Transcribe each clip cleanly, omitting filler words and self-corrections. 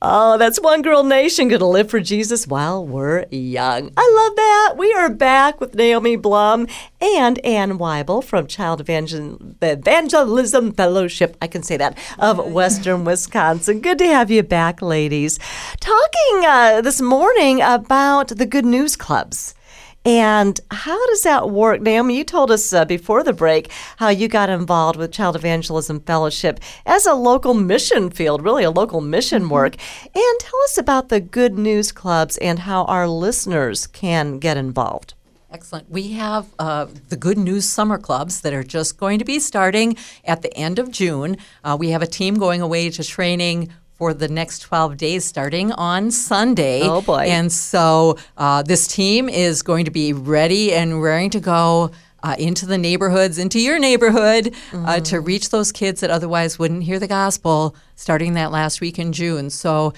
Oh, that's One Girl Nation, going to live for Jesus while we're young. I love that. We are back with Naomi Blum and Ann Weibel from Child Evangelism Fellowship, I can say that, of Western Wisconsin. Good to have you back, ladies. Talking this morning about the Good News Clubs. And how does that work? Naomi, you told us before the break how you got involved with Child Evangelism Fellowship as a local mission field, really a local mission work. And tell us about the Good News Clubs and how our listeners can get involved. Excellent. We have the Good News Summer Clubs that are just going to be starting at the end of June. We have a team going away to training for the next 12 days starting on Sunday. Oh, boy. And so this team is going to be ready and raring to go into the neighborhoods, into your neighborhood, to reach those kids that otherwise wouldn't hear the gospel starting that last week in June. So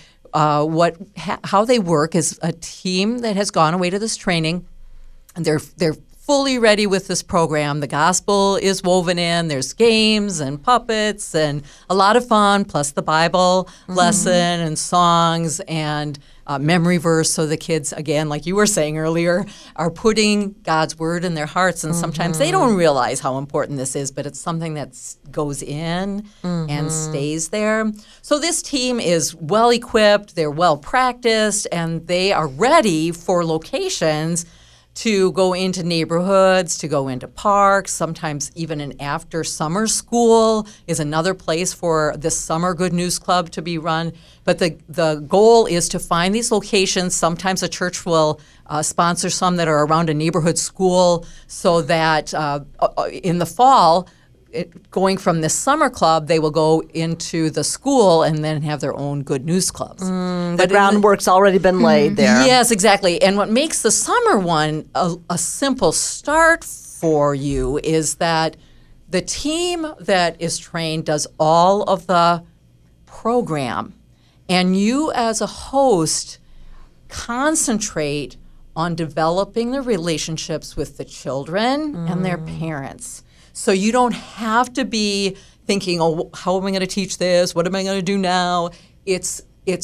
how they work is a team that has gone away to this training, and they're fully ready with this program. The gospel is woven in. There's games and puppets and a lot of fun, plus the Bible lesson and songs and memory verse. So the kids, again, like you were saying earlier, are putting God's word in their hearts. And sometimes they don't realize how important this is, but it's something that goes in and stays there. So this team is well equipped, they're well practiced, and they are ready for locations to go into neighborhoods, to go into parks. Sometimes even an after summer school is another place for this summer Good News Club to be run. But the goal is to find these locations. Sometimes a church will sponsor some that are around a neighborhood school, so that in the fall, going from this summer club, they will go into the school and then have their own Good News Clubs. The groundwork's already been laid there. Yes, exactly. And what makes the summer one a simple start for you is that the team that is trained does all of the program. And you as a host concentrate on developing the relationships with the children and their parents. So you don't have to be thinking, oh, how am I going to teach this? What am I going to do now? It's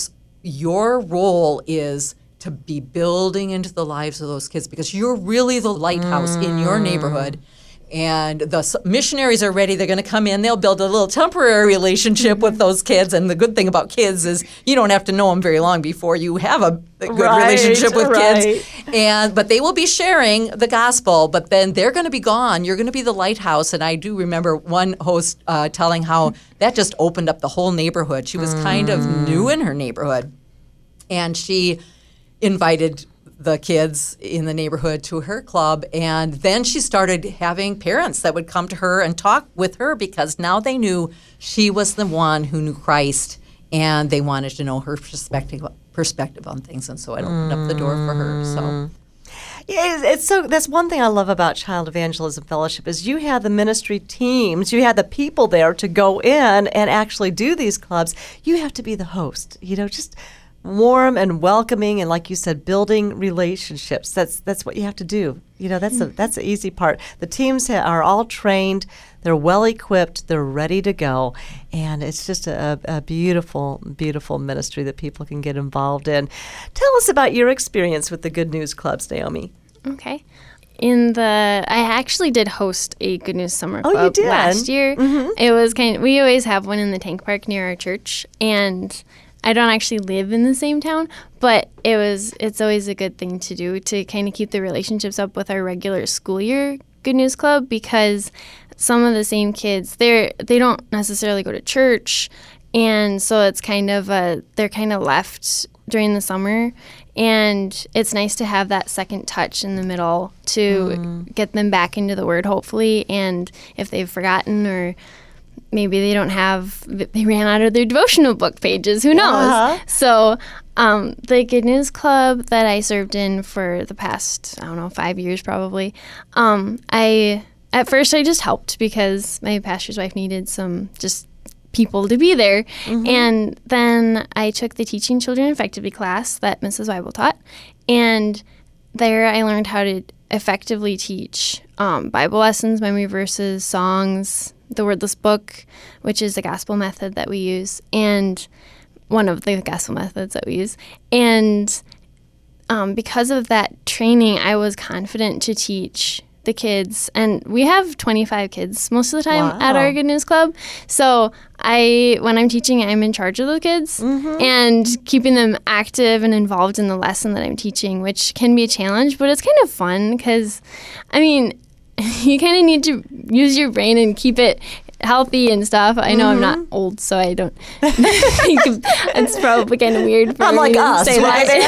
your role is to be building into the lives of those kids, because you're really the lighthouse in your neighborhood. And the missionaries are ready. They're going to come in. They'll build a little temporary relationship with those kids. And the good thing about kids is you don't have to know them very long before you have a good relationship with kids. But they will be sharing the gospel. But then they're going to be gone. You're going to be the lighthouse. And I do remember one host telling how that just opened up the whole neighborhood. She was kind of new in her neighborhood, and she invited the kids in the neighborhood to her club, and then she started having parents that would come to her and talk with her, because now they knew she was the one who knew Christ, and they wanted to know her perspective on things, and so it opened up the door for her. So yeah, that's one thing I love about Child Evangelism Fellowship is you have the ministry teams, you have the people there to go in and actually do these clubs. You have to be the host, just warm and welcoming, and like you said, building relationships. That's what you have to do. That's the easy part. The teams are all trained, they're well equipped, they're ready to go, and it's just a beautiful, beautiful ministry that people can get involved in. Tell us about your experience with the Good News Clubs, Naomi. Okay. I actually did host a Good News Summer Club last year. It was we always have one in the tank park near our church, and I don't actually live in the same town, but it's always a good thing to do to kind of keep the relationships up with our regular school year Good News Club, because some of the same kids, they don't necessarily go to church, and so it's they're kind of left during the summer, and it's nice to have that second touch in the middle to get them back into the Word, hopefully, and if they've forgotten or maybe they ran out of their devotional book pages, who knows? So the Good News Club that I served in for the past, 5 years probably, at first I just helped because my pastor's wife needed some just people to be there. And then I took the Teaching Children Effectively class that Mrs. Weibel taught, and there I learned how to effectively teach Bible lessons, memory verses, songs, the Wordless Book, which is the gospel method that we use. And one of the gospel methods that we use. And because of that training, I was confident to teach the kids. And we have 25 kids most of the time at our Good News Club. So when I'm teaching, I'm in charge of the kids and keeping them active and involved in the lesson that I'm teaching, which can be a challenge, but it's kind of fun because, I mean, you kind of need to use your brain and keep it healthy and stuff. I know I'm not old, so I don't think it's probably kind of weird for me to say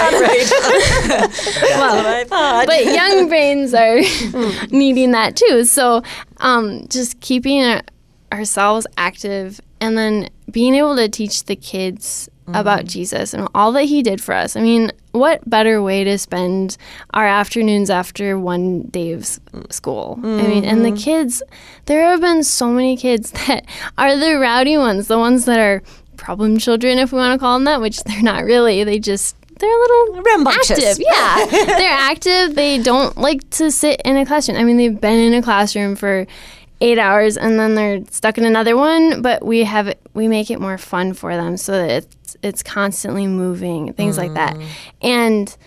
that. Well, but young brains are needing that too. So just keeping ourselves active and then being able to teach the kids about Jesus and all that he did for us. I mean, what better way to spend our afternoons after one day of school? I mean, and the kids, there have been so many kids that are the rowdy ones, the ones that are problem children, if we want to call them that, which they're not really. They're a little rambunctious. Active. Yeah, they're active. They don't like to sit in a classroom. I mean, they've been in a classroom for 8 hours and then they're stuck in another one, but we make it more fun for them so that it's constantly moving, things like that. And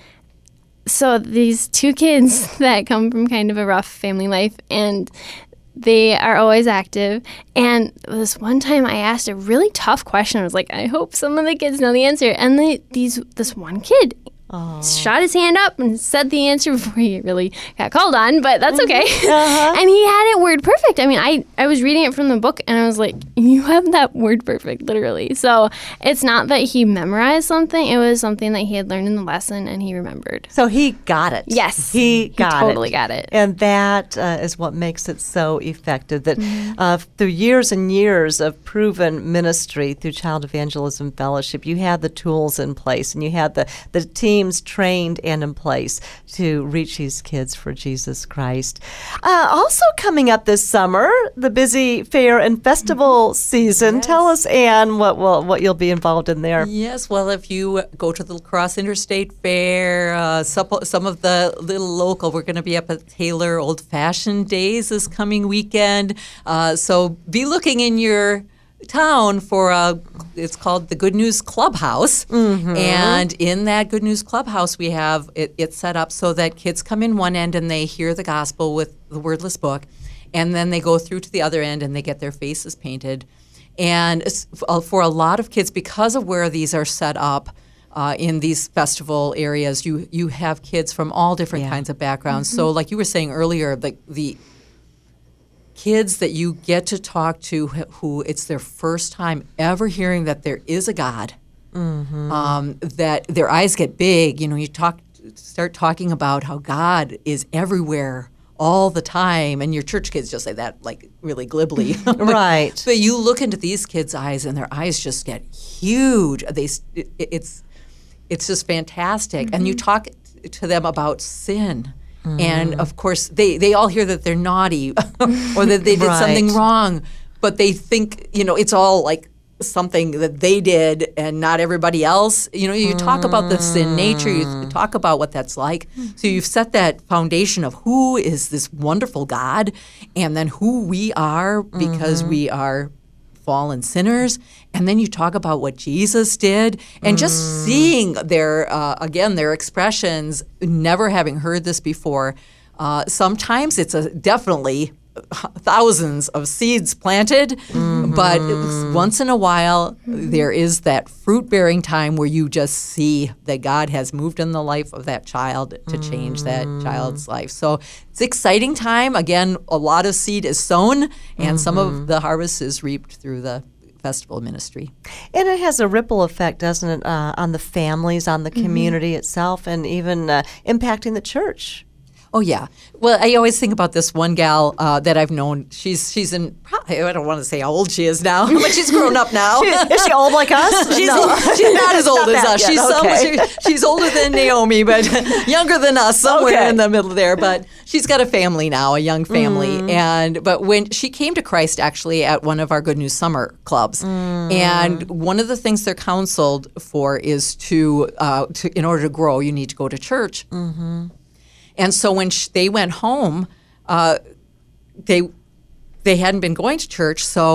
so these two kids that come from kind of a rough family life, and they are always active. And this one time I asked a really tough question. I was like, I hope some of the kids know the answer. And this one kid shot his hand up and said the answer before he really got called on, but that's okay. And he had it word perfect. I mean, I was reading it from the book and I was like, you have that word perfect, literally. So it's not that he memorized something, it was something that he had learned in the lesson and he remembered. So he got it. Yes. He totally got it. And that is what makes it so effective, that through years and years of proven ministry through Child Evangelism Fellowship, you had the tools in place and you had the teams trained and in place to reach these kids for Jesus Christ. Also coming up this summer, the busy fair and festival season. Yes. Tell us, Anne, what you'll be involved in there. Yes, well, if you go to the La Crosse Interstate Fair, some of the little local, we're going to be up at Taylor Old Fashioned Days this coming weekend. So be looking in your town for it's called the Good News Clubhouse, and in that Good News Clubhouse we have it set up so that kids come in one end and they hear the gospel with the wordless book, and then they go through to the other end and they get their faces painted. And for a lot of kids, because of where these are set up in these festival areas, you have kids from all different kinds of backgrounds. So like you were saying earlier, the kids that you get to talk to who it's their first time ever hearing that there is a God, that their eyes get big. You know, you start talking about how God is everywhere all the time, and your church kids just say that like really glibly. Right. But you look into these kids' eyes and their eyes just get huge. It's just fantastic. And you talk to them about sin. And of course, they all hear that they're naughty or that they did something wrong, but they think, it's all like something that they did and not everybody else. You talk about the sin nature, you talk about what that's like. So you've set that foundation of who is this wonderful God and then who we are because we are fallen sinners, and then you talk about what Jesus did, and just seeing their expressions, never having heard this before. Sometimes it's definitely thousands of seeds planted, but once in a while there is that fruit-bearing time where you just see that God has moved in the life of that child to change that child's life. So it's an exciting time. Again, a lot of seed is sown, and some of the harvest is reaped through the festival ministry. And it has a ripple effect, doesn't it, on the families, on the community itself, and even impacting the church. Oh, yeah. Well, I always think about this one gal that I've known. She's in, I don't want to say how old she is now, but she's grown up now. Is she old like us? She's not as old as us. She's older than Naomi, but younger than us, somewhere in the middle there. But she's got a family now, a young family. But when she came to Christ, actually, at one of our Good News Summer clubs, and one of the things they're counseled for is to in order to grow, you need to go to church. And so when they went home, they hadn't been going to church, so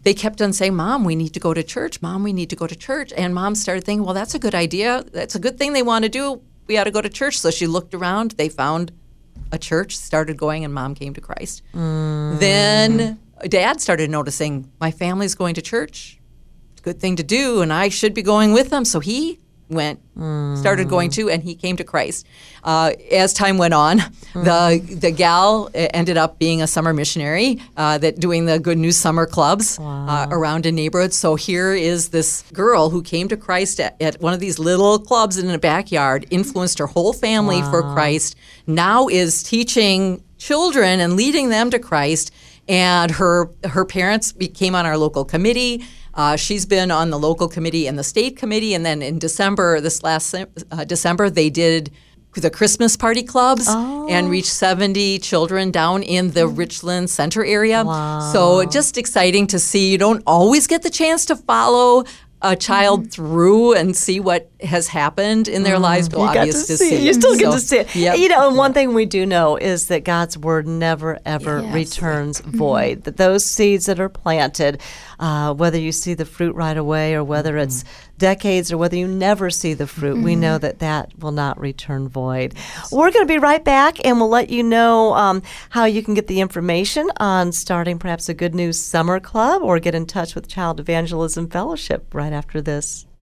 they kept on saying, Mom, we need to go to church. Mom, we need to go to church. And Mom started thinking, well, that's a good idea. That's a good thing they want to do. We ought to go to church. So she looked around. They found a church, started going, and Mom came to Christ. Then Dad started noticing, my family's going to church. Good thing to do, and I should be going with them. So he started going too, and he came to Christ. As time went on, the gal ended up being a summer missionary that doing the Good News Summer Clubs around a neighborhood. So here is this girl who came to Christ at one of these little clubs in a backyard, influenced her whole family for Christ, now is teaching children and leading them to Christ. And her parents came on our local committee. She's been on the local committee and the state committee. And then in December, this last December, they did the Christmas party clubs and reached 70 children down in the Richland Center area. So just exciting to see. You don't always get the chance to follow a child through and see what has happened in their lives, but obvious to see. You still get to see it. Yep. And one thing we do know is that God's word never, ever returns void. That those seeds that are planted, whether you see the fruit right away or whether it's decades or whether you never see the fruit, we know that that will not return void. We're going to be right back, and we'll let you know how you can get the information on starting perhaps a Good News Summer Club or get in touch with Child Evangelism Fellowship right after this.